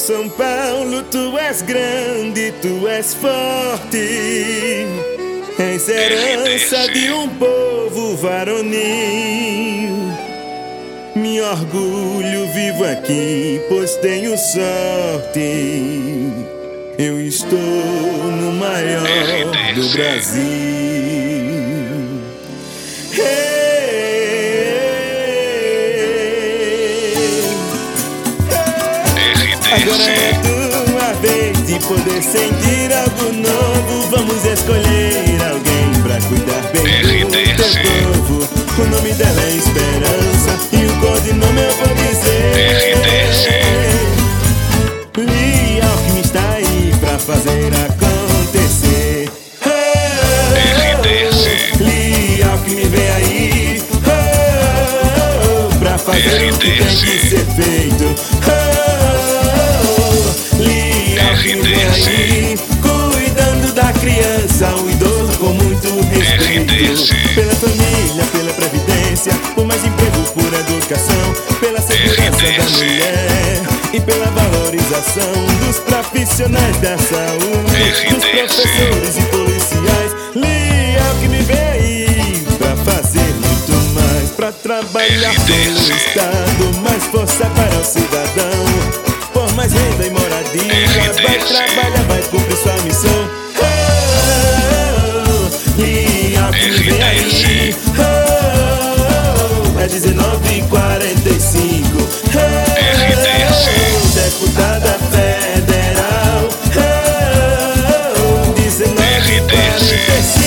São Paulo, tu és grande, tu és forte. És herança de um povo varonil. Me orgulho, vivo aqui, pois tenho sorte. Eu estou no maior do Brasil. Agora é tua vez de poder sentir algo novo. Vamos escolher alguém pra cuidar bem do teu povo. O nome dela é Esperança e o codinome eu vou dizer Lia Alckmin está aí pra fazer acontecer. Lia Alckmin vem aí pra fazer o que tem que ser feito. Aí, cuidando da criança, o idoso com muito respeito. Pela família, pela previdência, por mais emprego, por educação, pela segurança da mulher e pela valorização dos profissionais da saúde, dos professores e policiais. Lia Alckmin vem aí pra fazer muito mais, pra trabalhar pelo Estado, mais força para o cidadão, por mais renda e moradia. Vai trabalhar, vai cumprir sua missão. Lia Alckmin vem aí. É 19h45. Deputada federal. 19h45.